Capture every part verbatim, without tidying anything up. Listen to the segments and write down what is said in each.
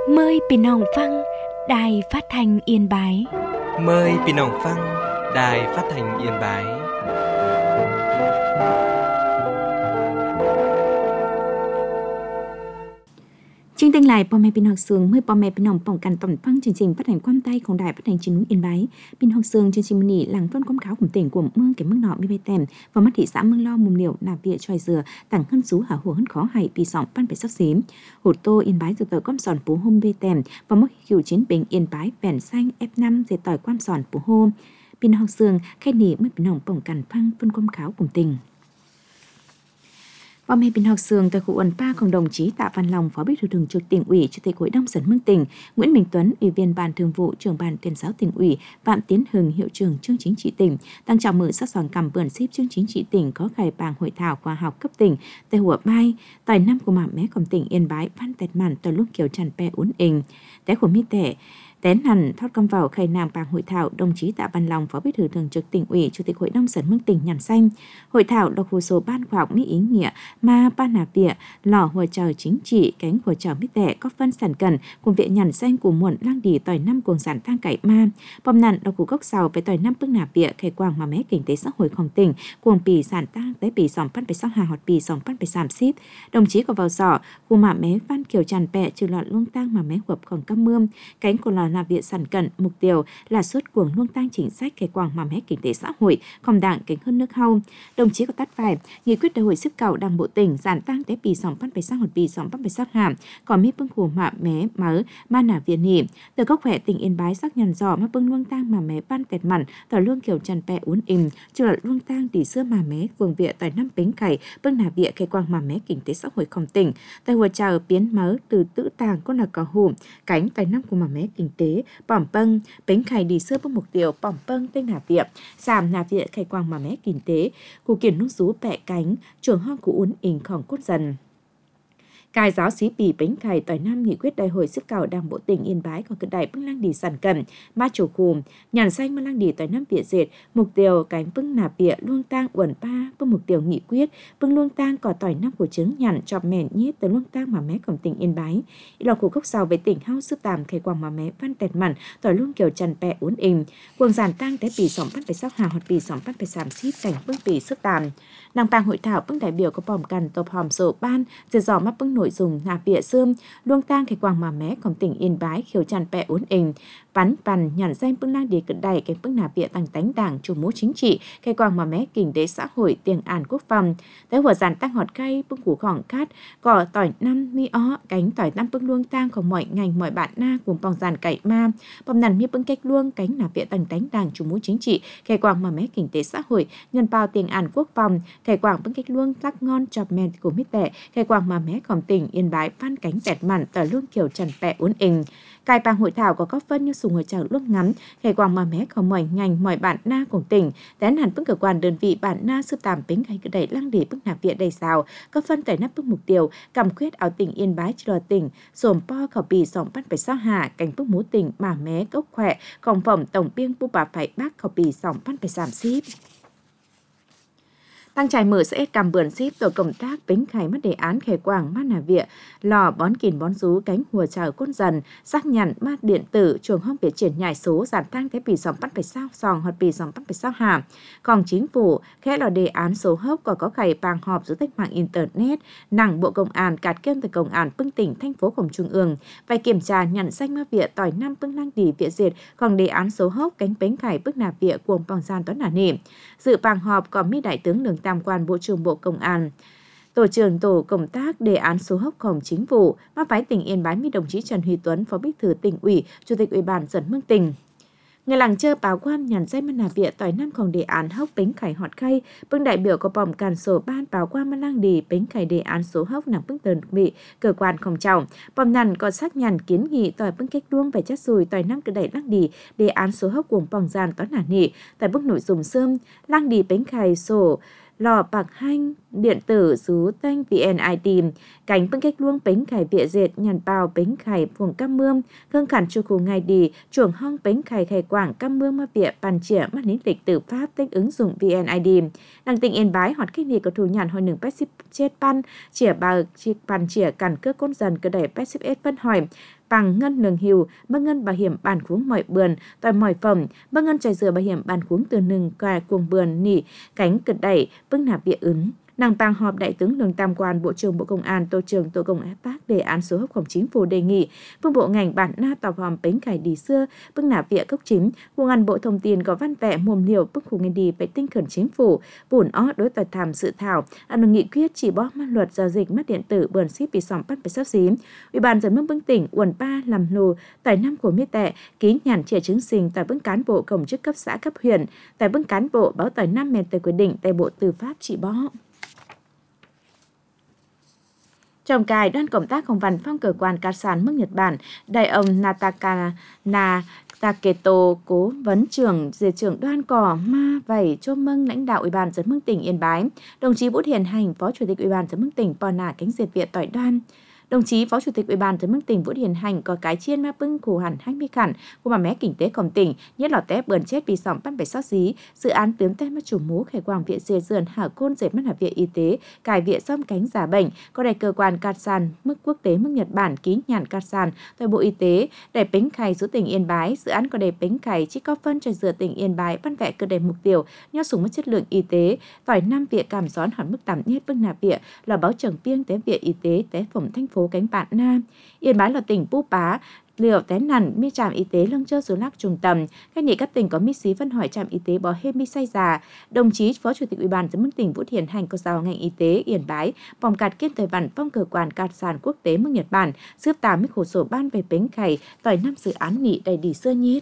Mờiพี่น้องฟังđài phát thanh Yên Bái. Mời พี่น้องฟัง Đài Phát thanh Yên Bái. Chương trình lạiพ่อแม่พี่น้องซึ่งเมื่อพ่อแม่พี่น้องป้องกันต่อมฟังchương trình phát hành quan tayของđài phát hành chính Yên Bái. พี่น้องซึ่งchương trìnhนี้หลังต้นความขาวของtỉnh củaเมืองเก็บเมืองนอกมีใบแต้มvà mắt thị xã Mương Lo mùm liều nạp viện tròi dừa tặng hân sú hả hồ hân khó hayปีสองพันแปดสิบสี่. Hột tô Yên Bái dự tỏi quan sòn bú hôm bê tèm và mất hiệu chiến bình Yên Bái vẹn xanh ép năm dệt tỏi quan sòn bú hôm. พี่น้องซึ่งแค่นี้เมื่อพี่น้องป้องกันฟังต้นความขาวของtỉnh.พ่อแม่พี่น้องซึ่งtại khu ẩn paของđồng chí Tạ Văn Long, Phó Bí thư Thường trực Tỉnh ủy, Chủ tịch Hội đồng Dân Mương tỉnh, Nguyễn Minh Tuấn, Ủy viên Ban Thường vụ, Trưởng ban Tuyên giáo Tỉnh ủy, Phạm Tiến Hưng, Hiệu trưởng Chương chính trị tỉnh, tăng chào mừng sắc sòn cầm bươn ship Chương chính trị tỉnh có khai bảng hội thảo khoa học cấp tỉnh tại Hùa Bai, tại năm của mạ mé cầm tỉnh Yên Bái, Phan Tẹt Màn, tại lúc kiểu tràn pe uốn ình, tại khu mi tẻ. Tén hẳn thoát công vào khai nàng bảng hội thảo, đồng chí Tạ Văn Long, Phó Bí thư Thường trực Tỉnh ủy, Chủ tịch Hội đồng Dân Mương tỉnh nhàn xanh. Hội thảo đọc hồ sơ ban khoa học mỹ ý nghĩa mà ban nạp viện lò hỗ trợ chính trị cánh hỗ trợ mỹ tệ có phân sản cần cùng viện nhàn xanh của muộn lang đi tỏi năm cuồng sản thang cải ma bom nạn đọc cú gốc sào với tỏi năm bước nạp viện khai quang mà mé kinh tế xã hộiของtỉnh cuồng pì sản tang tới pì sòng pan pì sáu hà hoặc pì sòng pan pì sàm xít. Đồng chí có vào sọ khu mà mé văn kiều tràn pẹ trừ lọt luông tang mà mé huậpของcam mương cánh của lò nạp viện sản cận mục tiêu là suốt cuồng luông tang chính sách khai quang mà mé kinh tế xã hội không đảng kính hơn nước hâu. Đồng chí có tắt phải nghị quyết đại hội sức cầu đảng bộ tỉnh giản tăng tới pì sòng pan pì sáu hoặc pì sòng pan pì sáu hàm còn mi bưng khu mà mé mở ma nạp viện nỉ từ góc khỏe tỉnh Yên Bái sắc nhằn giò mà bưng luông tang mà mé ban tẹt mặn tỏi luông kiểu tràn pẹ uốn im trừ lọt luông tang tỷ xưa mà mé cuồng viện tỏi năm bính cày bưng nạp viện khai quang mà mé kinh tế xã hội không tỉnh tại hội chào biến mở từ tự tàng có là có hùm cánh tỏi năm của mà mé kinh tế bỏm bâng bính cày đi xưa bưng mục tiêu bỏm bâng tên nạp viện giảm nạp viện khai quang mà mé kinh tế cụ kiển nút rú bẹ cánh trường hoang cụ uốn ình khỏng cốt dần. Cài giáo sĩ bì bính cày tỏi năm nghị quyết đại hội sức cầu đảng bộ tỉnh Yên Bái còn cực đại bưng lang đi sản cẩm ma chủ khùm nhàn xanh mà lang đi tỏi năm viện dệt mục tiêu cánh bưng nạp viện luông tang uẩn pa bưng mục tiêu nghị quyết bưng luông tang cỏ tỏi năm của trứng nhàn chọp mèn nhít từ luông tang mà mé cổng tỉnh Yên Bái lò cụ gốc sào với tỉnh hao sức tàm khai quang mà mé văn tẹt mặn tỏi luông kiểu trần pẹ uốn ình cuồng giản tang té pì sòng bắt phải sắc hà hoặc pì sòng bắt phải sàm xít cảnh bưng pì sức tàm nàng bang hội thảo bưng đại biểu có bòm cần tập hòm sổ ban dệt dò mắt bưng nội dùng nạp viện sương luông tang khai quang mà mé cổng tỉnh Yên Bái khiếu tràn pẹ uốn ình bắn bàn nhàn danh bưng lang đi cận đầy cái bưng nạp viện tăng tánh đảng chủ mũ chính trị khai quang mà mé kinh tế xã hội tiền an quốc phòng tớiหัวgiản tăng họt cây bưng củ khỏng cát cỏ tỏi năm mi ó cánh tỏi năm bưng luông tangของmọi ngành mọi bạn na cùng bòng giản cậy ma bom nằn mi bưng cách luông cánh nạp viện tăng tánh đảng chủ mũ chính trị khai quang mà mé kinh tế xã hội nhân bao tiền an quốc phòng khai quang bưng cách luông tắc ngon chọp men của mít tệ khai quang mà mé cổng tỉnh Yên Bái phan cánh tẹt mặn tỏi luông kiểu trần pẹ uốn ình cài bang hội thảo có các phân như sùng hội chào lúc ngắm khai quang mà mé của mọi ngành mọi bạn na của tỉnh tén hẳn bức cơ quan đơn vị bạn na sư tàm bính hay cứ đẩy lăng đi bức nạp viện đầy xào các phân tẩy nắp bức mục tiêu cầm khuyết áo tỉnh Yên Bái chờ tỉnh sồm po khảo bì sòng bắt phải sao hà cảnh bức mú tỉnh mà mé gốc khỏe còn phẩm tổng biên bu bà phải bác khảo bì sòng bắt phải giảm ship. Tăng trải mở sẽ cầm bươn ship tổ công tác bính khai mất đề án khai quang mát nà viện lò bón kìn bón rú cánh hùa chào cốt dần xác nhận mát điện tử trường hôm biệt triển nhảy số giảm tăng thế bì sòng bắt phải sao sòng hoặc bì sòng bắt phải sao hàm còn chính phủ khẽ là đề án số hốc còn có khải bàng họp giữa tách mạng internet nặng bộ công an cạt kiêm từ công an bưng tỉnh thành phố cổng trung ương phải kiểm tra nhận danh ma viện tỏi năm bưng năng đi viện diệt còn đề án số hốc cánh bính khai bức nạp viện cuồng bòng gian toán đả nỉ dự bàng họp có mi đại tướng Đường Tam Quan Bộ trưởng Bộ Công an tổ trưởng tổ công tác đề án số hốcของchính phủ bác phái tỉnh Yên Bái mi đồng chí Trần Huy Tuấn Phó Bí thư Tỉnh ủy Chủ tịch Ủy ban Dân Mương tỉnh người làng chơi báo quan nhàn dây mân nạp viện tỏi nămของđề án hốc bính khải họt khay bưng đại biểu có bòm càn sổ ban báo quan mân lang đi bính khải đề án số hốc nằm bưng tờn bị cơ quan không trọng bòm nằn có xác nhận kiến nghị tỏi bưng cách đuông về chất rùi tỏi năm cứ đẩy lang đi đề án số hốc cuồng bòng gian toán nả nị tại bức nội dung sơm lang đi bính khải sổ lò bạc hanh điện tử rú tanh vê en i đê cánh bưng cách luông bính khải viện dệt nhàn bao bính khải vùng cam mương khương khản chu khu ngày đi chuồng hong bính khải khải quảng cam mương ma viện bàn chĩa mắt nín lịch tử pháp tích ứng dụng vê en i đê đăng tỉnh Yên Bái hoạt cách này có thủ nhàn hồi nừng pet chết pan chĩa bà bàn chĩa cản cước côn dần cơ đẩy pet ét phân hỏi bằng ngân lương hưu, mất ngân bảo hiểm bản cuống mọi bườn, tòi mọi phẩm, mất ngân tròi dừa bảo hiểm bản cuống từ nừng cài cuồng bườn nỉ, cánh cực đẩy, bưng nạp bịa ứng. Nàng tàng họp Đại tướng Lương Tam Quan, Bộ trưởng Bộ Công an, Tổ trưởng Tổ công tác đề án số hấp khổng chính phủ đề nghị phương bộ ngành bản na tàu hòm bánh cải đi xưa bưng nạp vịa cốc chính cùng ăn Bộ Thông tin có văn vẽ mồm liều bức khu ngân đi phải tinh khẩn chính phủ bùn ó đối tòa thảm sự thảo ăn nghị quyết chỉ bó mắt luật giao dịch mắt điện tử bờn ship bị sòng bắt phải sắp xí. Ủy ban dân mức bưng tỉnh uẩn ba làm lù tại năm của miết tệ ký nhàn trẻ chứng sinh tại bưng cán bộ công chức cấp xã cấp huyện tại bưng cán bộ báo tại năm mền tại quyết định tại Bộ Tư pháp chỉ bó. Trong cài đoàn công tác công văn phong cơ quan cát sản mức Nhật Bản, đại ông Nataka Na Taketo, cố vấn trưởng diệt trưởng đoàn cỏ ma vẩy chôm mừng lãnh đạo Ủy ban dân mức tỉnh Yên Bái, đồng chí Vũ Hiền Hành, Phó Chủ tịch Ủy ban dân mức tỉnh Pona cánh diệt viện tỏi đoan. Đồng chí Phó Chủ tịch Ủy ban dân mức tỉnh Vũ Hiền Hành có cái chiên ma bưng khổ hẳn hai mươi khẩn của bà mẹ kinh tế công tỉnh, nhất là té bờn chết vì sòng bắt phải sót dí, dự án tướng tên mất chủ mú khải quang viện dề dườn hảo côn dệt mất hạp viện y tế, cải viện xóm cánh giả bệnh, có đại cơ quan cát sàn mức quốc tế mức Nhật Bản ký nhàn cát sàn tại Bộ Y tế, để bính khải giữa tỉnh Yên Bái, dự án có đầy bính khải chỉ có phân cho dừa tỉnh Yên Bái văn vẽ cơ đầy mục tiêu, nhó súng mất chất lượng y tế, tỏi năm viện cảm gión hẳn mức tạm nhất bưng nạp viện là báo trưởng piêng tế viện y tế tế phẩm thành phố cánh bạn Nam. Yên Bái là tỉnh Pú Pá, liều té nằn mi trạm y tế lưng chơ số lắc trung tâm, các nghị các tỉnh có mi xí phân hỏi trạm y tế bò hê mi say già. Đồng chí Phó Chủ tịch Ủy ban dân mức tỉnh Vũ Hiền Hành có giao ngành y tế Yên Bái vòng cạt kiên thời bản phong cơ quan cạt sản quốc tế mức Nhật Bản giúp tám mươi khổ sổ ban về bến khải tỏi năm dự án nghị đầy đi xưa nhít.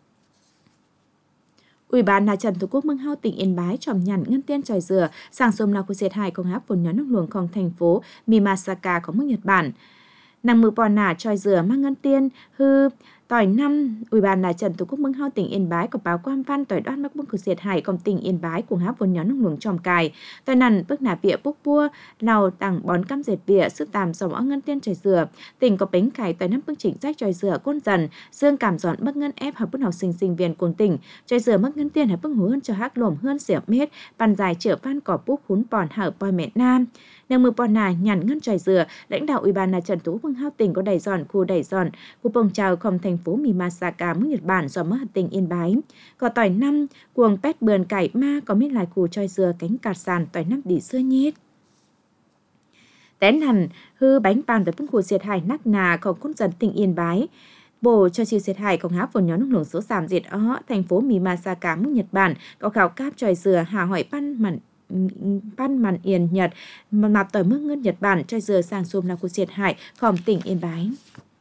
Ủy ban Na Trần Thủ Quốc Mương Hao tỉnh Yên Bái tròm nhằn ngân tiên tròi dừa sang sôm nào của diệt hại công áp vốn nhóm nước luồngของthành phố Mimasaka của mức Nhật Bản. Nàng mưu bò nả tròi dừa mang ngân tiên hư tỏi năm. Ủy ban Na Trần Thủ Quốc Mương Hao tỉnh Yên Bái có báo quan văn tỏi đoan mắc bưng của diệt hại công tỉnh Yên Bái cùng áp vốn nhóm nước luồng tròm cài tỏi nằn bức nả vịa bốc bua lào tặng bón cam dệt vịa sức tàm dòng ó ngân tiên tròi dừa tỉnh có bánh cải tỏi năm bưng chỉnh sách tròi dừa côn dần dương cảm dọn bức ngân ép hợp bức học sinh sinh viên cuồng tỉnh tròi dừa mắc ngân tiên hợp bưng hú hơn cho hác lồm hơn xỉa mét bàn dài chở van cỏ bút hún bòn hở bòi mẹ nam. Nàng mưu bòn nà nhằn ngân tròi dừa, lãnh đạo Ủy ban Na Trần Thủ Quốc Mương Hao tỉnh có đẩy dọn khu đẩy dọn khu bồng trào không thành phố Mimasaka mức Nhật Bản do mất tỉnh Yên Bái. Có tỏi năm cuồng pét bườn cải ma có miết lại khu tròi dừa cánh cạt sàn tỏi năm đỉ xưa nhít. Tén hẳn hư bánh bàn tới bưng khu diệt hại nắc nàของquân dân tỉnh Yên Bái. Bộ cho chiều diệt hại công áp vốn nhóm nước luồng số giảm diệt ó thành phố Mimasaka mức Nhật Bản có khảo cáp tròi dừa hà hỏi pan mặn Ban màn Yên Nhật mặt tỏi mức ngân Nhật Bản tròi dừa sang xôm là của diệt hại phòng tỉnh Yên Bái.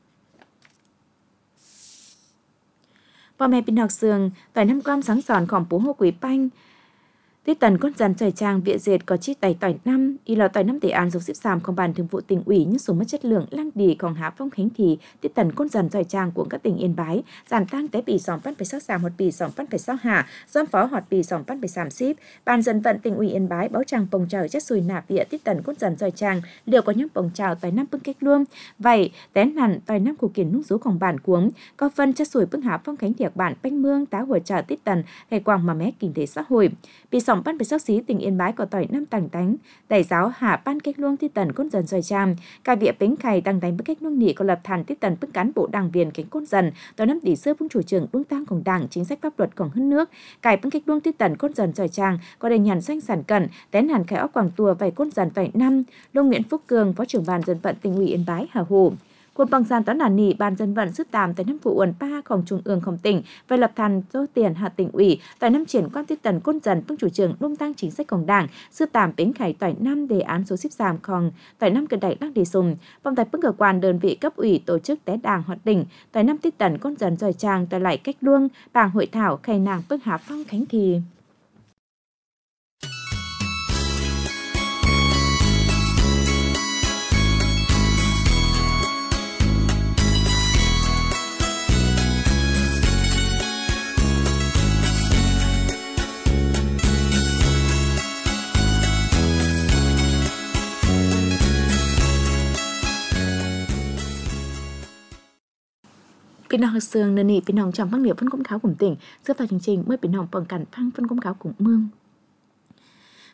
Bò mẹ pin học sườn tỏi năm gram sáng giòn khỏm bố hô quý panh tiết tần con dần trời trang viện dệt có chi tẩy tỏi năm y là tỏi năm tỷ an dục xếp sàm không bàn thường vụ tỉnh ủy nhưng số mất chất lượng lăng đi còn hạ phong khánh thì tiết tần con dần trời trang của các tỉnh Yên Bái giảm tăng tế bì sòng phát phải sáu sàm một bì sòng phát phải sáu hạ doan phó hoạt bì sòng phát phải sàm ship ban dân vận tỉnh ủy Yên Bái báo trang bồng trời chất sùi nạp địa tiết tần con dần trời trang liệu có nhóm bồng trào tỏi năm bưng cách luôn vậy tén nằn tỏi năm của kiển nút sốของbản cuống có phân chất sùi bưng hạ phong khánh thiệt bản banh mương tá hùa trà tiết tần ngày quang mà mé kinh tế xã hội bì sòng ban phải sáu xí tỉnh Yên Bái có tỏi năm tàng tánh đại giáo hạ ban cách luông tiết tần côn dần xoay trang cài vịa bính khải tàng tánh bức cách luông nị có lập thàn tiết tần bức cán bộ đảng viên cánh côn dần tỏi năm tỷ xưa vương chủ trưởng vương tăngของđảng chính sách pháp luậtของhơn nước cài bức cách luông tiết tần côn dần xoay trang có đầy nhàn xanh sản cẩn tén hàn khai óc quảng tua vài côn dần tỏi năm Lông Nguyễn Phúc Cường phó trưởng ban dân vận tỉnh ủy Yên Bái hà hồ quân bằng gian toán nản nỉ ban dân vận sức tàm tại năm vụ uẩn paของtrung ương không tỉnh về lập thàn do tiền hạ tỉnh ủy tại năm triển quan tiết tần côn dần vương chủ trưởng lung tăng chính sáchของđảng sức tàm bến khải tỏi năm đề án số xếp giảmของtỏi năm cần đẩy đắc đi sùng vòng tại bức cơ quan đơn vị cấp ủy tổ chức té đảng hoạt tỉnh tỏi năm tiết tần côn dần giỏi trang tại lại cách luông bảng hội thảo khai nàng bức hạ phong khánh thì Pin học sương nền nị pin học trong văn liệu phân công kháo của tỉnh giúp vào chương trình mới pin học bằng cảnh phăng phân công kháo của mương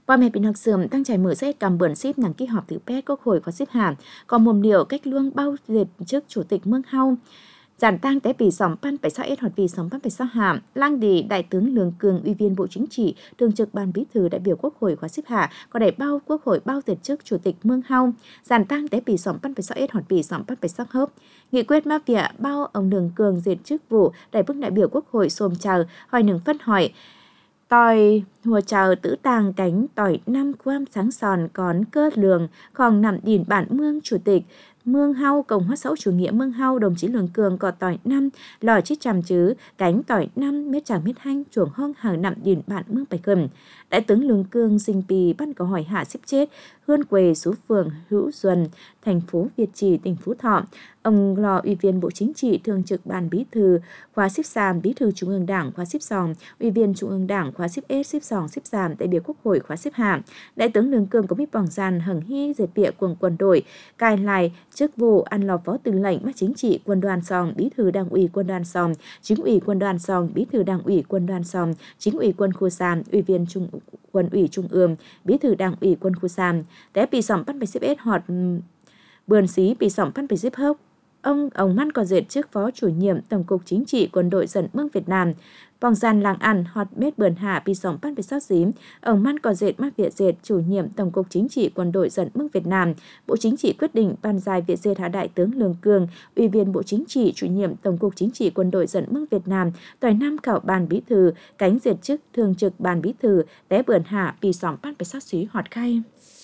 Qua mẹ bình học sườm tăng trải mở sẽ cầm bẩn ship nắng kỳ họp thứ pet quốc hội khóa ship hàm, còn mồm liệu cách luông bao dệt trước chủ tịch Mương Hau. Giản tang té vì sòng pan bảy sáu s hoặc vì sòng pan bảy sáu hàm, lang đi đại tướng Lương Cường ủy viên Bộ Chính trị, thường trực ban bí thư đại biểu Quốc hội khóa xếp hạ, có đại bao Quốc hội bao dệt trước chủ tịch Mương Hau. Giản tang té vì sòng pan bảy sáu s hoặc vì sòng pan bảy sáu hớp. Nghị quyết ma vỉa bao ông Lương Cường dệt chức vụ đại bức đại biểu Quốc hội xôm chào hỏi nừng phân hỏi. Tòi hùa chào tử tàng cánh tỏi năm quam sáng sòn còn cơ lường, còn nằm đìn bản mương chủ tịch Mương Hau Cộng hòa xã hội chủ nghĩa Mương Hau đồng chí Lương Cường có tỏi năm lò chít chằm chứ cánh tỏi năm mét chẳng mét hanh chuồng hong hàng nằm đìn bản mương bạch cầm. Đại tướng Lương Cường sinh pì bắt có hỏi hạ xếp chết hươn quê số phường Hữu Duần, thành phố Việt Trì, tỉnh Phú Thọ. Ông lò ủy viên Bộ Chính trị, thường trực ban bí thư khóa xếp sàm, bí thư Trung ương Đảng khóa xếp sòng, ủy viên Trung ương Đảng khóa xếp S xếp sòng xếp sàm, đại biểu Quốc hội khóa xếp hàm. Đại tướng Lương Cường có biết bằng gian hằng hy dệt bịa cùng quân đội cài lại chức vụ ăn lò phó tư lệnh Ban Chính trị quân đoàn sòng, bí thư Đảng ủy quân đoàn sòng, chính ủy quân đoàn sòng, bí thư Đảng ủy quân đoàn sòng, chính ủy quân khu sàm, ủy viên Trung quân ủy Trung ương, bí thư Đảng ủy quân khu sàm. Té bị sòng bắt bảy xếp S hoặc bườn xí bị sòng bắt bảy xếp hốc. Ông ông Man có dệt chức phó chủ nhiệm Tổng cục Chính trị Quân đội Dân Mương Việt Nam. Vòng gian làng ăn hot mét bườn hạ bị sòng bắt bị sót dím. Ông Man có dệt mát Việt dệt chủ nhiệm Tổng cục Chính trị Quân đội Dân Mương Việt Nam. Bộ Chính trị quyết định ban dài Việt dệt hạ đại tướng Lương Cường, ủy viên Bộ Chính trị chủ nhiệm Tổng cục Chính trị Quân đội Dân Mương Việt Nam, tỏi năm khảo ban bí thư, cánh dệt chức thường trực ban bí thư, té bườn hạ bị sòng bắt bị sót xí hoạt khay.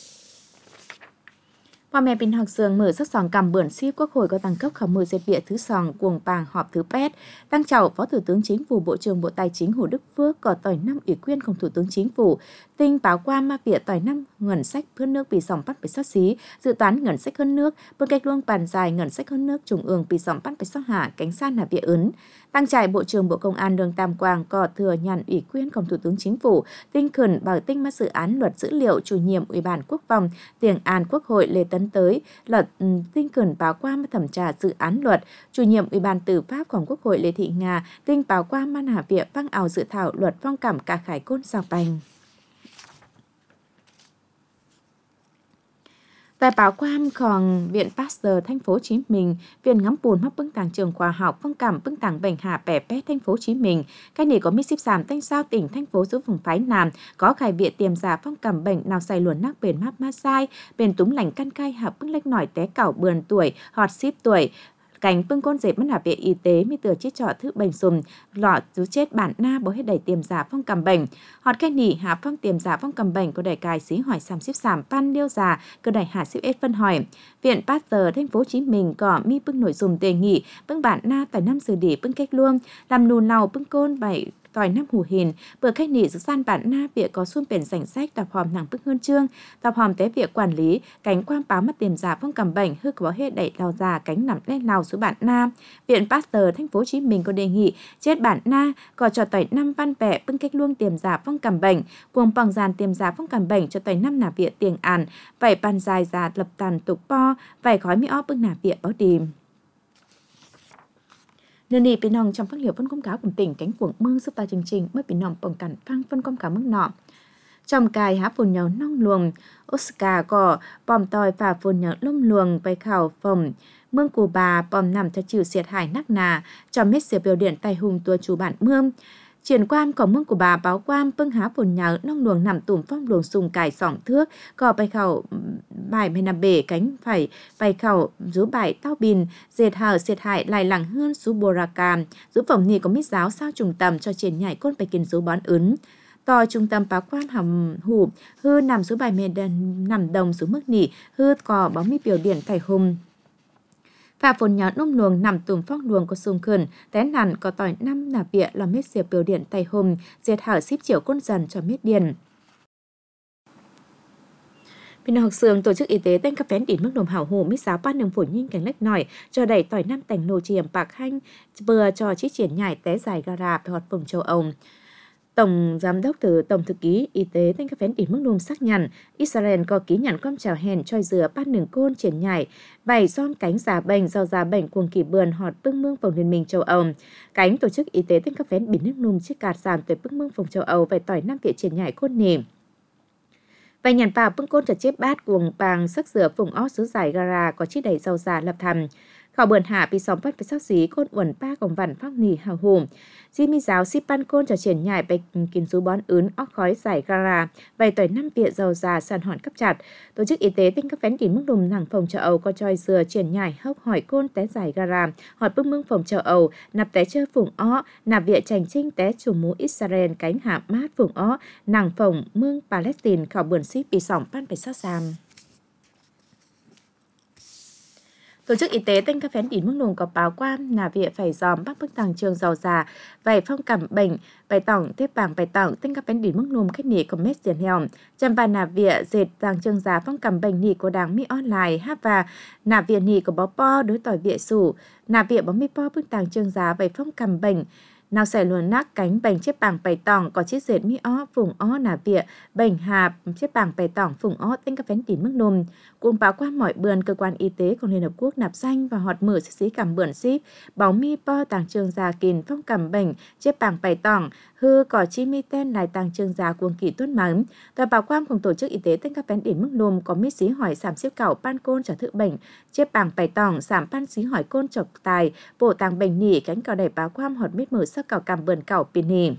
Qua mẹ bình học sường mở sắc sòng cầm bưởi ship Quốc hội có tăng cấp khảo mở dệt bịa thứ sòng cuồng bàng họp thứ pet. Tăng chào Phó Thủ tướng Chính phủ Bộ trưởng Bộ Tài chính Hồ Đức Phước có tỏi năm ủy quyềnของThủ tướng Chính phủ. Tinh báo qua ma vỉa tỏi năm ngân sách hơn nước bị sòng bắt bị sát xí, dự toán ngân sách hơn nước, bên cách luông bàn dài ngân sách hơn nước trung ương bị sòng bắt bị sát hạ cánh san là vỉa ấn. Tăng trải Bộ trưởng Bộ Công an Lương Tam Quang có thừa nhận ủy quyềnของThủ tướng Chính phủ, tinh khẩn bảo tinh mà dự án luật dữ liệu chủ nhiệm Ủy ban Quốc phòng, Tiền an Quốc hội Lê Tấn Tới, luật tinh khẩn báo qua mà thẩm tra dự án luật, chủ nhiệm Ủy ban Tư phápของQuốc hội Lê Thị Nga, tinh báo qua man hạ viện văng ảo dự thảo luật phong cảm cả khải côn sao bành. Tại báo quam còn Viện Pasteur Thành phố Hồ Chí Minh, Viện ngắm bùn mắc bưng tàng trường khoa học phong cảm bưng tàng bệnh hạ bẻ pét Thành phố Hồ Chí Minh, cái này có mít ship giảm thanh sao tỉnh thành phố giữ vùng phái Nam có khai viện tiềm giả phong cảm bệnh nào xài luồn nắc bền map ma sai bền túm lành căn cai hợp bưng lách nổi té cảo bườn tuổi hot ship tuổi cánh bưng côn dẹp mất hạ viện y tế mi tựa chết trọ thứ bệnh sùm lọ rú chết bản na bố hết đầy tiềm giả phong cầm bệnh hot cái nỉ hạ phong tiềm giả phong cầm bệnh có đầy cài xí hỏi xàm ship giảm pan liêu già cơ đầy hạ ship s phân hỏi Viện Pasteur Thành phố Hồ Chí Minh có mi bưng nội dung đề nghị bưng bản na tại năm xử lý bưng cách luôn làm nùn lau bưng côn bảy tỏi năm hủ hình bữa khách nỉ dự san bản na việc có xuân biển danh sách tập hòm nàng bức hơn chương tập hòm té việc quản lý cánh quang báo mất tiềm giả phong cầm bệnh hư có hết đẩy lao già cánh nằm lên lao số bản na. Viện Pasteur Thành phố Hồ Chí Minh có đề nghị chết bản na có cho tỏi năm văn vẽ bưng cách luôn tiềm giả phong cầm bệnh cuồng bằng dàn tiềm giả phong cầm bệnh cho tỏi năm nà viện tiền ản vậy bàn dài già lập tàn tục po vậy khói mi ó bưng nà viện báo đìm. Nơi này bên nòng trong phát liệu phân công cáo của tỉnh cánh cuồng mương giúp ta chương trình mới bên nòng bằng cản phang phân công cáo mức nọ. Trong cài há phồn nhỏ nong luồng, Oscar có bòm tòi và phồn nhỏ lông luồng bay khảo phòng. Mương Cù Bà bòm nằm theo chiều xiệt hải nắc nà, cho mết siêu biểu điện tay hùng tua chủ bản mương. Triển quan của Mương Cù Bà báo quan bưng há phồn nhỏ nong luồng nằm tùm phong luồng sùng cài sỏng thước, có bay khảo bài mê nằm bể cánh phải bay khảo rú bài tao bìn, dệt hở xiệt hải lại lẳng hơn sú bồ ra càm, rú phòng nì có mít giáo sao trùng tầm cho triển nhảy côn bài kiên rú bón ứng. Tòa trung tâm báo quan hầm hủ hư nằm số bài mê nằm đồng số mức nỉ hư có bóng mi biểu điện thầy hùng. Và phồn nhỏ nôm luồng nằm tùm phong luồng có sung khẩn, té nằn có tỏi năm nà bịa là mết diệp biểu điện thầy hùng, diệt hở ship chiều côn dần cho mết điền. Bên học sường tổ chức y tế tên cặp vén đỉnh mức đồng hảo hồ mít giáo ban đường phổi nhanh cảnh lách nổi cho đẩy tỏi năm tành nô chiềm bạc hanh vừa cho chiếc triển nhảy té dài gara về hoạt vùng châu Âu. Tổng Giám đốc từ Tổng Thư ký Y tế Tên Các Phén Đỉnh Mức Nôm xác nhận Israel có ký nhận com chào hèn choi dừa ban đường côn triển nhảy vài son cánh giả bệnh do giả bệnh cuồng kỳ bườn họt bưng mương phòng Liên minh châu Âu. Cánh Tổ chức Y tế Tên Các Phén Đỉnh Nước Nôm chiếc cạt sàn tới bưng mương phòng châu Âu về tỏi năm viện triển nhảy côn nỉ. Vậy nhận vào bưng côn trật chếp bát cuồng bàng sắc rửa vùng ó xứ giải gara có chiếc đầy dầu già lập thầm. Khảo bườn hạ bị xóm bắt với sắc xí côn uẩn ba cổng vằn phóc nì hào hùm. Di mi giáo xí pan côn trở triển nhại bạch kiến rú bón ướn óc khói giải gara. Vậy tuổi năm viện dầu già sàn hòn cấp chặt. Tổ chức y tế tinh cấp vén kín mức đùm nàng phòng chợ Âu có choi dừa triển nhại hốc hỏi côn té giải gara. Hỏi bưng mương phòng chợ Âu nạp té chơ phùng ó nạp viện trành trinh té chùm mũ Israel cánh hạ mát phùng ó nàng phòng mương Palestine khảo bườn xí bị sỏng pan phải sát giam. Tổ chức y tế tinh các phén đỉnh mức nùng có báo quan là viện phải dòm bắc bức tàng trường giàu già vài phong cảm bệnh bày tổng tiếp bảng bày tổng tinh các phén đỉnh mức nùng khách nỉ của mét tiền hèo chăm bà nà viện dệt tàng trường già phong cảm bệnh nỉ của đảng Mỹ online hát và nà viện nỉ của bó po đối tỏi viện sủ nà viện bó mi po bức tàng trường già vài phong cảm bệnh nào xảy luôn nắc cánh bành chiếc bảng bày tỏng có chiếc dệt mi ó vùng ó nà viện bành hạp chiếc bảng bày tỏng vùng ó tinh các phén đỉnh mức nùng cùng báo qua mọi bườn cơ quan y tế của Liên Hợp Quốc nạp danh và họt mở sĩ sĩ cảm bườn ship báo mi po tàng trường già kìn phong cảm bệnh chiếc bảng bày tỏng hư có chi mi tên lại tàng trường già cuồng kỳ tuân mắng và báo quan cùng tổ chức y tế tinh các phén đỉnh mức nùng có mi xí hỏi giảm xếp cảo pan côn trả thự bệnh chiếc bảng bày tỏng giảm pan xí hỏi côn trọc tài bổ tàng bệnh nỉ cánh cào đẩy báo quan họt mít mở sắc cảo cảm bườn cảo pin nỉ.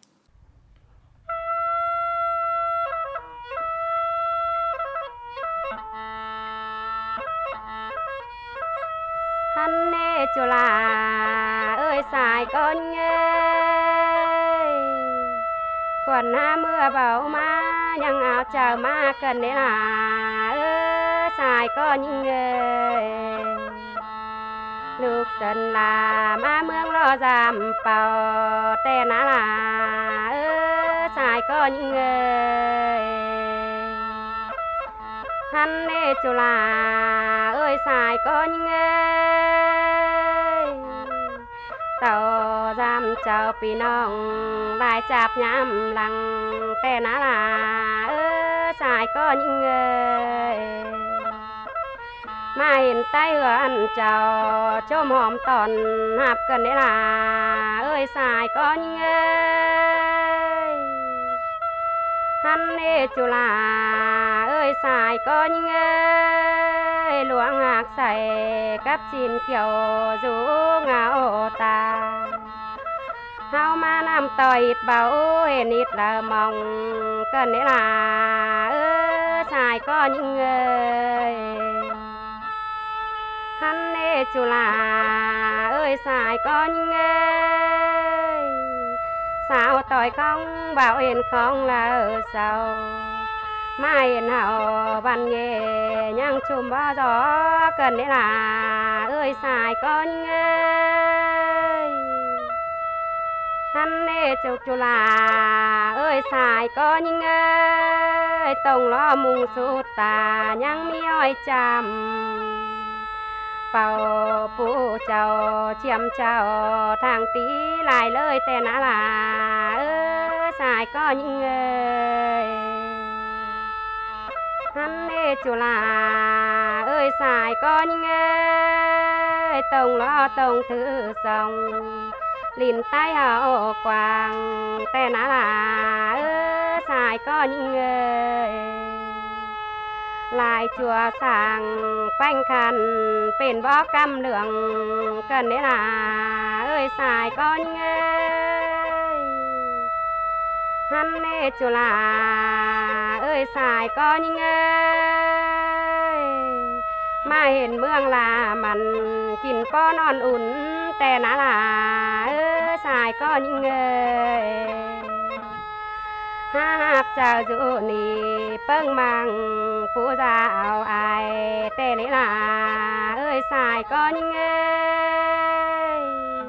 Hắn nê chùa là ơi xài con ơi quần ha mưa bão ma nhằng áo chào ma cần đấy là ơi xài con ơi lúc dần là ma mương lo giảm bào tè ná là ơi xài con ơi hắn nê chùa là ơi xài con ơi tàu giam chào pi nong lại chạp nhám lăng tè ná là ơi xài con ơi mà hiện tay ăn chào chôm hòm tòn hạp cần đấy là ơi xài con ơi hắn nê chùa là ơi xài con ơi luồng hạc xài cắp chim kiểu rú ngao ta hao ma nam tỏi ít bảo hên ít là mong cần đấy là ơi xài con ơi hắn nê chùa là ơi xài con ơi sao tỏi không bảo hiền không là ở sau mà hiền hậu ban nghề nhang chùm bao gió cần đấy là ơi xài con ơi hắn nê chùa chùa là ơi xài con ơi tổng lo mùng sút tà nhang mi oi chàm bảo phụ chào chiêm chào thằng tí lại lời tên á là ơi xài có những người hắn nê chùa là ơi xài có những người tổng lo tổng thứ sòng liền tay hậu quàng tên á là ơi xài có những người lại chùa sàng quanh khăn bên bó cam lượng cần đấy là ơi xài con ơi hắn nê chùa là ơi xài con ơi mà hiện mương là mặn kín có non ủn tè ná là ơi xài con ơi hát chào dụ nì bưng mang phụ giáo ai tê lý là ơi xài con ơi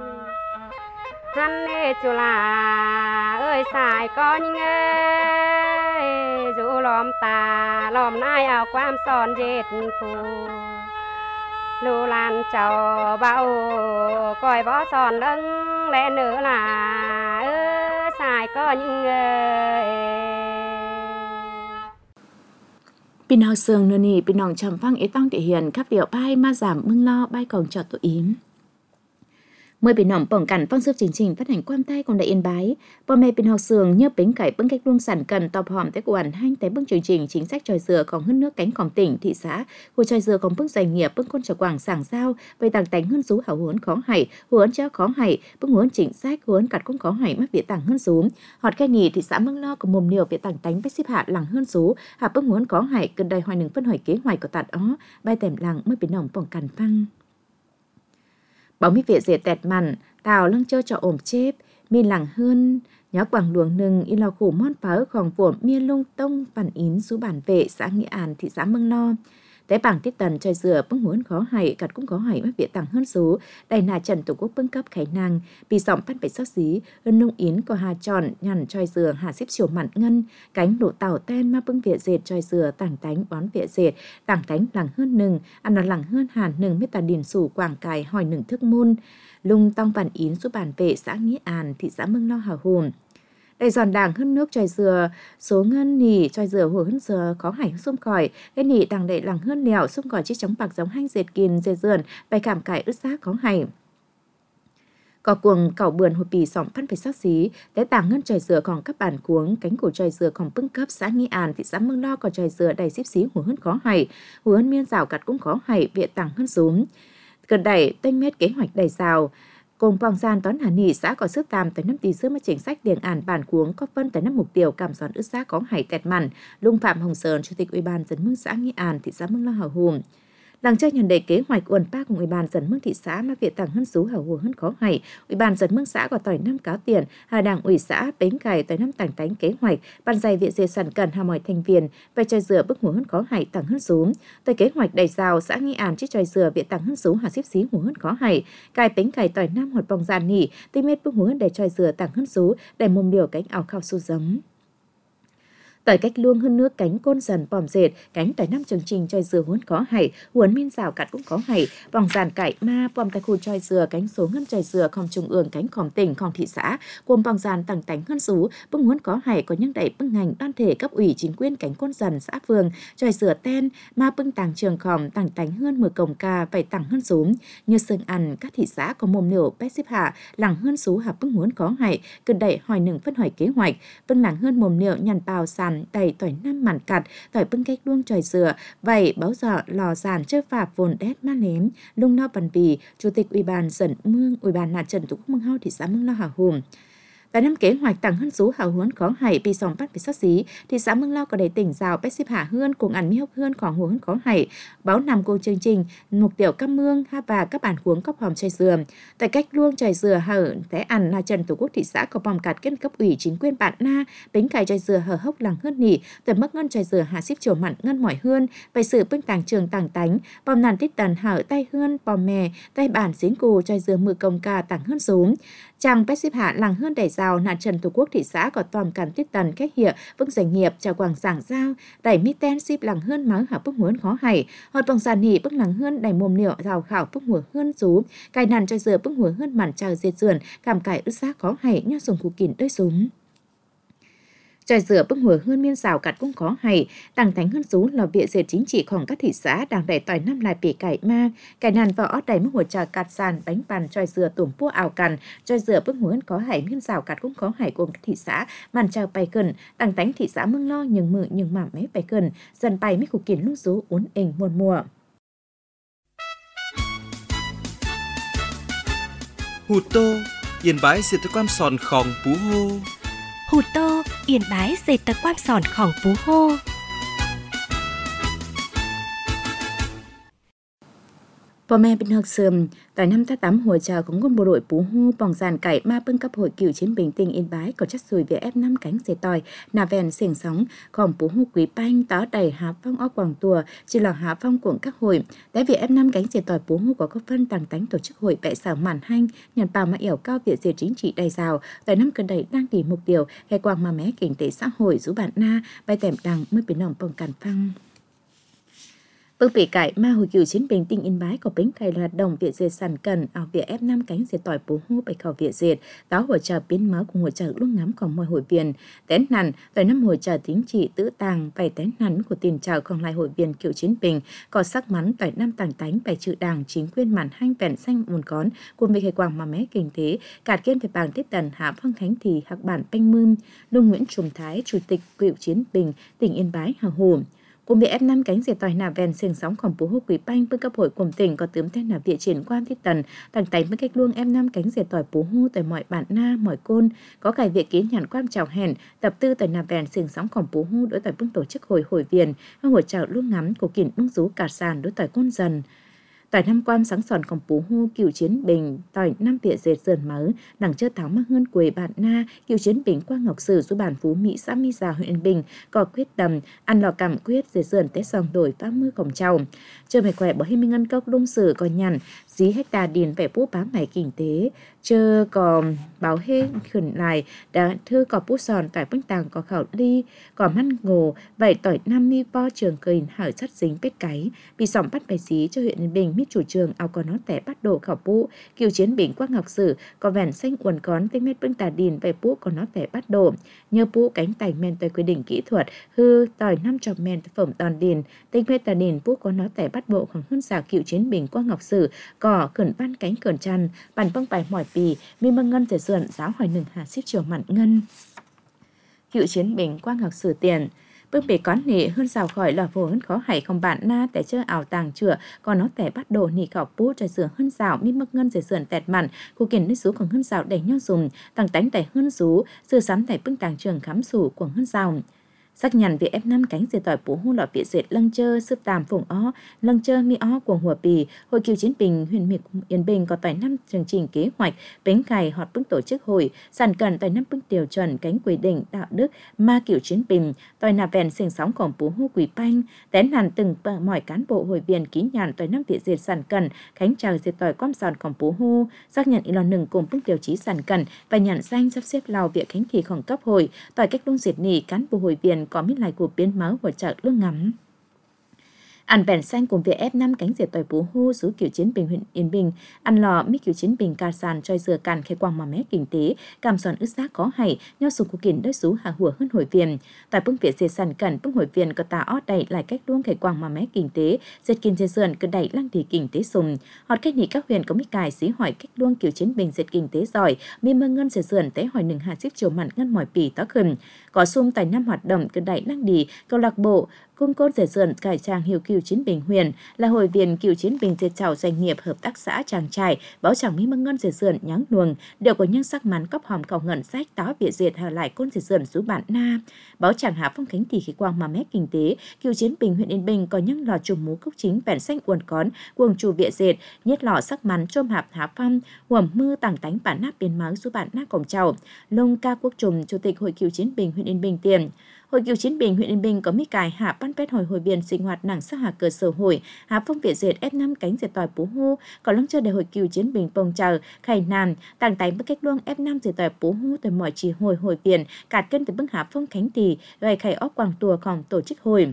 hắn nê chùa là ơi xài con ơi dụ lòm tà lòm nai áo quam son dệt phù lù lan chào bao coi võ son lưng lẽ nữa là ơi xài con ơi Pin hào sương nơ nì pin nòng trầm phăng ý tăng thể hiện các biểu bay ma giảm mưng lo bay còng trọt tổ yếm Mới bị nỏng bỏng cản phong sức chính trình phát hành quan tay còn đại yên bái. Bò mẹ bên học sường nhớ bính cải bưng cách luôn sản cần tọp hòm tới quản hanh tới bưng chương trình chính sách tròi dừa còn hơn nước cánh còn tỉnh thị xã của tròi dừa còn bưng doanh nghiệp bưng con trò quảng sảng giao về tàng tánh hơn rú hảo huấn khó hảy huấn treo khó hảy bưng huấn chính sách huấn cặt cũng khó hảy mắc việt tàng hơn rú họt cái nhì thị xã Mương Lo của mồm nhiều việt tàng tánh với xếp hạ làng hơn rú hạ bưng huấn khó hảy gần đây hoài nừng phân hỏi kế hoạch của tạt ó bay tèm làng mới bị nỏng bỏng cản phăng. Bảo mi việt dệt tẹt mặn tào lăng chơi cho ổm chếp mi làng hơn nhớ quảng luồng nừng in lò khủ món pháo khòng phổ mia lung tông phản ín số bản vệ xã Nghĩa An thị xã Mương Lo té bảng tiết tần chơi dừa bưng huấn khó hảy cặt cũng khó hảy mắc việt tàng hơn số đầy nà trần tổ quốc bưng cấp khải năng bị sỏm phát bạch sót xí hơn nung yến có hà tròn nhằn chơi dừa hà xếp chiều mặn ngân cánh đổ tàu ten ma bưng việt dệt chơi dừa tảng tánh bón việt dệt tảng tánh làng hơn nừng ăn nó làng hơn hàn nừng mết tà điển sủ quảng cài hỏi nừng thức môn lung tông bản ín số bản vệ xã Nghĩa An thị xã Mương Lo hào hồn đầy giòn đảng hơn nước tròi dừa số ngân nỉ tròi dừa hồ hơn dừa có hải xung còi cái nỉ đằng đầy làng hơn lèo xung còi chiếc chống bạc giống hanh dệt kiền dệt dườn bài cảm cải ướt xác có hải có cuồng cẩu bườn hồi bì sỏm phân phải sắc xí té tảng ngân tròi dừa còn các bản cuống cánh cổ tròi dừa còn bưng cấp xã Nghĩa An thị xã Mương Lo còn tròi dừa đầy xíp xí hồ hơn có hải hồ hơn miên rào cặt cũng có hải viện tảng hơn rúm gần đẩy tênh mét kế hoạch đầy rào cùng vòng gian toán hà nỉ xã có sức tam tới năm tỷ dư mà chính sách điển ản bản cuống có phân tới năm mục tiêu cảm giòn ướt xác có hải tẹt mặn lung Phạm Hồng Sơn chủ tịch ủy ban dân mương xã Nghĩa An thị xã Mương Lo hào hùng làng chơi nhận đề kế hoạch uẩn pa cùng ủy ban dân mương thị xã mà việt tàng hơn số hào hùng hơn khó hải ủy ban dân mương xã có tỏi năm cáo tiền hà đảng ủy xã bến cày tới năm tàng tánh kế hoạch ban dày viện dệt sản cần hà mọi thành viên về chơi dừa bức hồ hơn khó hải tàng hơn số tới kế hoạch đầy rào xã Nghĩa An chiếc chơi dừa viện tàng hơn số hà xếp xí hồ hơn khó hải cài bến cày tỏi năm hoạt vòng giàn nỉ tây mét bức hồ hơn để chơi dừa tàng hơn số để mồm điều cánh ảo khao su giấm tỏi cách luông hơn nước cánh côn dần bòm dệt cánh tỏi năm chương trình chơi dừa huấn có hảy huấn miên rào cắt cũng có hảy vòng giàn cải ma bòm tại khu chơi dừa cánh số ngân chơi dừa khom trung ương cánh khom tỉnh khom thị xã cùng vòng giàn tầng tánh hơn sú bưng huấn có hảy có những đẩy bưng ngành đoàn thể cấp ủy chính quyền cánh côn dần xã phường chơi dừa ten ma bưng tàng trường khom tàng tánh hơn mười cổng ca vậy tàng hơn sú như sương ăn các thị xã có mồm liều bé xếp hạ làng hơn sú hạ bưng huấn có hảy cần đẩy hỏi nừng phân hỏi kế hoạch bưng làng hơn mồm liều nhằn bào sàn đầy tỏi năm mặn cặt tỏi bưng cách luông tròi dừa vậy báo dọ lò giàn chơi phạp vồn đét ma ném lung no bàn bì chủ tịch ủy ban dân mương ủy ban nà trần tổ quốc Mương Hao thị xã Mương Lo hào hùng tại năm kế hoạch tăng hơn số hào huấn có hảy bị sòng bắt bị sát xí thị xã Mương Lo có đầy tỉnh rào bé xếp hạ hơn cùng ăn mi hốc hơn khoảng hồ hơn có hảy báo nằm cùng chương trình mục tiểu các mương ha và các bản cuống cốc hòm chai dừa tại cách luông chai dừa hở té ăn là trần tổ quốc thị xã có bòm cạt kết cấp ủy chính quyền bạn na bánh cải chai dừa hở hốc làng hơn nỉ từ mất ngân chai dừa hạ xếp chiều mặn ngân mỏi hơn về sự bưng tàng trường tàng tánh bòm nàn tích tần hở tay hơn bòm mè tay bản xín cù chai dừa mưa công ca tàng hơn rúm chàng bé xếp hạ làng hơn đẩy rào nà trần tổ quốc thị xã có tòm cản tiết tần cách hiệu vững doanh nghiệp chào quảng giảng giao đẩy mi ten xếp làng hơn máu hảo bức huấn khó hảy hoạt vòng giàn nỉ bức làng hơn đẩy mồm liệu rào khảo bức hùa hơn rú cài nàn cho dừa bức hùa hơn màn trào diệt dườn cảm cải ướt xác khó hảy nhau dùng cụ kìn đôi súng tròi dừa bưng hùa hơn miên rào cặt cũng có hầy tàng thánh hơn sú là viện dệt chính trịของcác thị xã đang đẩy tỏi năm lại bể cải ma cải nàn vỏ đầy mức hùa trà cạt sàn bánh bàn tròi dừa tuồng pua ảo cằn tròi dừa bưng hùa hơn có hầy miên rào cặt cũng có hầy cùng các thị xã màn trào bay cần tàng thánh thị xã Mương Lo nhưng mự nhưng mảm mấy bay cần dần bay mấy cụ kiến lúc rú uốn ềnh muôn mùa Hụt tô yên bái diệt tới quan sòn khòng pú hô Hụt tô yên bái dệt tật quan sòn khòng phú hô Bò mẹ bên học sườm tại năm tháng tám hồi chào cũng con bộ đội Pú Hô bòng giàn cải ma bưng cấp hội cựu chiến bình tỉnh Yên Bái có chất sùi về ép năm cánh dệt tỏi nà vèn xiềng sóng còn Pú Hô quý banh tó đầy há phong óc quảng tùa chỉ là há phong của các hội tại vì ép năm cánh dệt tỏi Pú Hô có các phân tàng tánh tổ chức hội bệ xảo màn hanh nhận bào mà yểu cao viện dệt chính trị đầy rào tại năm gần đây đang tỉ mục tiêu khai quang mà mé kinh tế xã hội rú bản na bay tèm đằng mới biến nòng bồng cản phăng Bước bị cải ma hồi cựu chiến bình tỉnh Yên Bái có bến cày là hoạt động Việt dệt sản cần ảo Việt ép năm cánh dệt tỏi bố hô bày khảo Việt dệt táo hỗ trợ biến máu cùng hỗ trợ lúc ngắm còn mọi hội viên tén nằn tại năm hỗ trợ tính trị tứ tàng bày tén nằn của tiền trào còn lại hội viên cựu chiến bình có sắc mắn tại năm tàng tánh bày trừ đảng chính quyền màn hanh vẹn xanh nguồn cón cùng về hệ quảng mà mé kinh tế cạt kiên về bảng tiết tần hạ phong thánh thì hạc bản banh mưm Lung Nguyễn Trùng Thái chủ tịch cựu chiến bình tỉnh Yên Bái hào hủ cùng với ép năm cánh dệt tỏi nà ven sừng sóngของPú Hô Quý Banh bước cấp hội cùng tỉnh có tướng tên là Viện triển quan thiết tần tàng tánh với cách luông ép năm cánh dệt tỏi Pú Hô tại mọi bản na mọi côn có cải việc kiến nhàn quan chào hèn tập tư tại nà ven sừng sóngของPú Hô đối tại bước tổ chức hồi hồi viện và hồi chào luông ngắm của kỷ bưng rú cả sàn đối tại côn dần tỏi năm quan sáng sònของPú Hô cựu chiến bình tỏi năm Viện dệt dườn máu đằng chơ tháo mắc hơn quầy bạn na cựu chiến bình Quang Ngọc Sử du bản Phú Mỹ xã Mi Già huyện Yên Bình có quyết tâm ăn lò cảm quyết dệt dườn tết sòng đổi phá mưa cổng trầu chơi mày khỏe bỏ hai mươi ngân cốc đông sử có nhằn dí hecta điền vẻ bút bám mày kinh tế chơ có báo hê khẩn lại đã thư có bút sòn tại bánh tàng có khảo ly có măn ngồ vậy tỏi năm mi po trường cười hở chất dính bết cái bị sòng bắt bài xí cho huyện Yên Bình mít chủ trường ao có nó tẻ bắt đồ khảo bút cựu chiến bình Quang Ngọc Sử có vẻn xanh uốn cón tên mét bưng tà điền về bút có nó tẻ bắt đồ nhờ bút cánh tay men tới quy định kỹ thuật hư tỏi năm chọc men phẩm toàn điền tên mét tà điền bút có nó tẻ bắt bộ khoảng hơn xào cựu chiến bình Quang Ngọc Sử cỏ cẩn văn cánh cẩn chăn bàn bông bài mỏi pì mi măng ngân thể dườn giáo hỏi nừng hà xếp chiều mặn ngân cựu chiến bình Quang Ngọc Sử tiền bước bể con nỉ hơn xào khỏi là vô hơn khó hay không bạn na tại chơi ảo tàng chữa còn nó tẻ bắt đồ nỉ khảo bút cho dừa hơn xào mi mắc ngân để dườn tẹt mặn cụ kiến nước sú còn hơn xào đẩy nhau dùng tàng tánh tẻ hơn sú dừa sắm tẻ bưng tàng trường khám sủ của hơn xào sắc nhằn việc ép năm cánh dệt tỏi Pú Hô lọ Viện dệt lăng chơ sướp tàm phùng ó lăng chơ mi ó cuồng hùa pì hội cựu chiến bình huyện miệt Yên Bình có tỏi năm chương trình kế hoạch bến cày họt bưng tổ chức hội sản cần tỏi năm bưng tiêu chuẩn cánh quy định đạo đức ma cựu chiến bình tỏi nà vẹn sừng sóngของPú Hô Quý Banh tén nàn từng mọi cán bộ hội viên ký nhàn tỏi năm Viện dệt sản cần khánh chào dệt tỏi quam sònของPú Hô xác nhận ilon nừng cùng bưng tiêu chí sản cần và nhận danh sắp xếp lào việc khánh kỳของcấp hội tỏi cách luông dệt nỉ cán bộ hội viên có mít lại của biến máu của chợ luôn ngắm ăn bèn xanh cùng việc ép năm cánh dệt tỏi Pú Hô rú cựu chiến bình huyện Yên Bình ăn lò mít cựu chiến bình cà sàn choi dừa càn khai quang mà mé kinh tế cam sòn ướt xác có hay nhau sùng của kiến đất rú hà hùa hơn hội viên tại bưng việt dệt sản cần bưng hội viên có tà ót đầy lại cách luông khai quang mà mé kinh tế dệt kinh dệt dườn cứ đẩy lăng thì kinh tế sùng họt cách nỉ các huyện có mít cài xí hỏi cách luông cựu chiến bình dệt kinh tế giỏi mi mơ ngân dệt dườn tế hỏi nừng hà xếp chiều mặn ngân mỏi pì tó khẩn có sum tại năm hoạt động cứ đẩy lăng đi câu lạc bộ cung côn dệt dườn cải trang hiệu cựu chiến bình huyền là hội viên cựu chiến bình dệt chào doanh nghiệp hợp tác xã Tràng Trải báo chẳng mi măng ngân dệt dườn nháng luồng đều có những sắc mắn cốc hòm cầu ngẩn sách tó Viện dệt hở lại côn dệt dườn rú bản na báo chẳng hạ phong khánh thì khí quang mà mét kinh tế cựu chiến bình huyện Yên Bình có những lò trùng mú cốc chính vẹn xanh uốn cón cuồng chủ Viện dệt nhất lò sắc mắn trôm hạp hạ phong huẩm mư tàng tánh bản nắp biến máu rú bản na cổng chào lông ca quốc trùng chủ tịch hội cựu chiến bình huyện Yên Bình tiền hội cựu chiến bình huyện Yên Bình có mít cài hạ ban pét hồi hội viên sinh hoạt nặng sát hạ cơ sở hội hạ phong Viện dệt ép năm cánh dệt tỏi Pú Hô có lăng chơi để hội cựu chiến bình bông chờ khải nam tàng tánh bất cách luông ép năm dệt tỏi Pú Hô từ mọi chỉ hội hội viên cạt cân từ bưng hạ phong khánh thì gây khải óc quảng tùaของtổ chức hội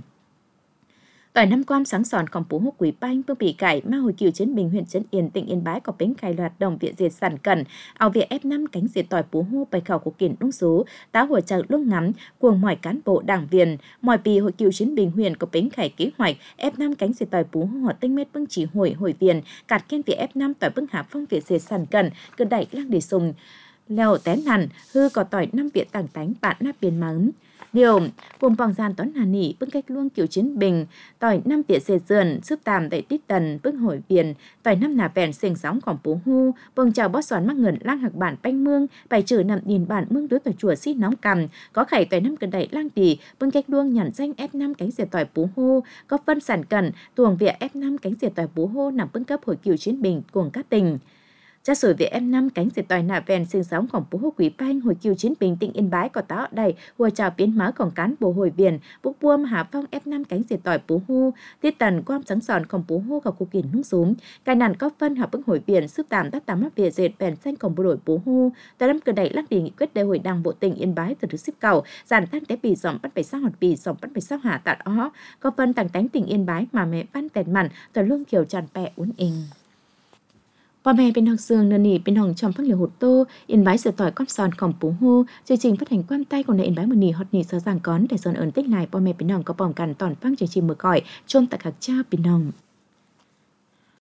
tỏi năm quan sáng sònของPú Hô Quý Banh bưng bị cải ma hồi cựu chiến bình huyện Trấn Yên tỉnh Yên Bái có bến cày loạt đồng Viện dệt sản cần ao việc ép năm cánh dệt tỏi Pú Hô bài khảo của kiến đông số táo hỗ trợ lúc ngắm cuồng mọi cán bộ đảng viên mọi pì hội cựu chiến bình huyện có bến cày kế hoạch ép năm cánh dệt tỏi Pú Hô hoạt tinh mét bưng chỉ hội hội viên cạt kiên việc ép năm tỏi bưng hạ phong Viện dệt sản cần cứ đẩy lăng để sùng leo tén nằn hư có tỏi năm Viện tàng tánh bạn nắp biến mắng điều vùng bằng gian toán hà nỉ bưng cách luông cựu chiến bình tỏi năm Viện dệt dườn giúp tàm tại tít tần bưng hội viên tỏi năm nà vẹn sừng sóngของPú Hô bông chào bót xoắn mắc ngẩn lang hạc bản banh mương bài trừ nằm điền bản mương đối tỏi chùa xít nóng cầm có khải tỏi năm cần đẩy lang tỉ bưng cách luông nhận danh ép năm cánh dệt tỏi Pú Hô có phân sản cần tuồng Viện ép năm cánh dệt tỏi Pú Hô nằm bưng cấp hội cựu chiến bình cuồng các tỉnh Cha sủi về em năm cánh diệt tòi nạ vẹn sinh sốngของbố hồ quý banh hồi kiều chiến bình tỉnh Yên Bái có táo đầy hồi chào biến máของcán bố hồi biển bốc buông hạ phong ép năm cánh diệt tòi bố hô tiết tần quam sáng sònของbố hô gặp cuộc kiển nung xuống cài nàn có phân hợp bức hồi biển sức tạm tác tám mắc về dệt vẹn xanhของbộ đội bố hô tại năm cờ đẩy lắc đi nghị quyết đại hội đảng bộ tỉnh Yên Bái từ thứ xếp cầu giàn tan té bì dòm bắt phải sao hoạt bì dòm bắt phải sao hạ tạt ó có phân tàng tánh tỉnh Yên Bái mà mẹ văn tèn mặn tờ lương kiều tràn pẹ uốn inh Qua mẹ bên học sương nơ nỉ bên hồng trong phát liều hột tô Yên Bái sửa tỏi cóp sòn khổng bố hô chương trình phát hành quan tay của này Yên Bái một nỉ hot nỉ sao giảng cón để son ơn tích này qua mẹ bên hồng có bỏng cằn toàn phăng chương trình mở còi chôm tại các cha bên hồng